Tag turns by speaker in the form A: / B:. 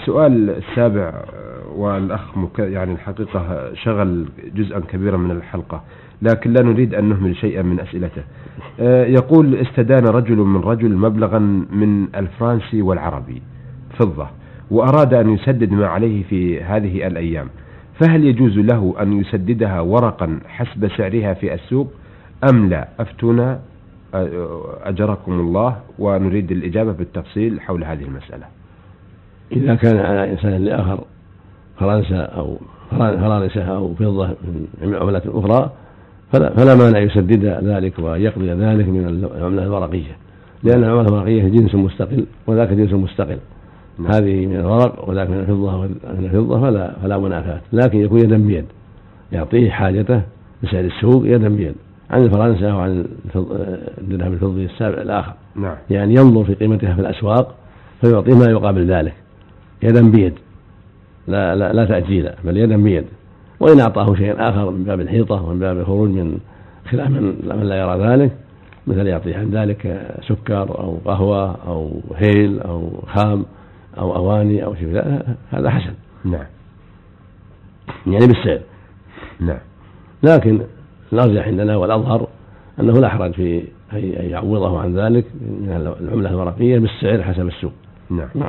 A: السؤال السابع، والأخ يعني الحقيقة شغل جزءا كبيرا من الحلقة، لكن لا نريد أن نهمل شيئا من أسئلته. يقول: استدان رجل من رجل مبلغا من الفرنسي والعربي فضة، وأراد أن يسدد ما عليه في هذه الأيام، فهل يجوز له أن يسددها ورقا حسب سعرها في السوق أم لا؟ أفتونا أجركم الله، ونريد الإجابة بالتفصيل حول هذه المسألة.
B: إذا كان على إنسان لآخر فرنسا أو فرنسا أو فضة من عملة أخرى فلا مانع يسدد ذلك ويقضي ذلك من العملة الورقية، لأن العملة الورقية جنس مستقل وذاك جنس مستقل. هذه من الورق وذاك من الفضة فلا منافاة، لكن يكون يدا بيد، يعطيه حاجته بسعر السوق يدا بيد عن الفرنسا وعن الدرهم الفضي السابع الآخر. يعني ينظر في قيمتها في الأسواق فيعطيه ما يقابل ذلك يدا بيد، لا تأجيلا، بل يدا بيد. وإن أعطاه شيئا آخر من باب الحيطة ومن باب الخروج من خلاف من لا يرى ذلك، مثل يعطيه عن ذلك سكر أو قهوة أو هيل أو خام أو أواني أو شيء، هذا حسن. يعني بالسعر. لكن الأرجح عندنا والأظهر أنه لا حرج في أن يعوضه عن ذلك من العملة الورقية بالسعر حسب السوق.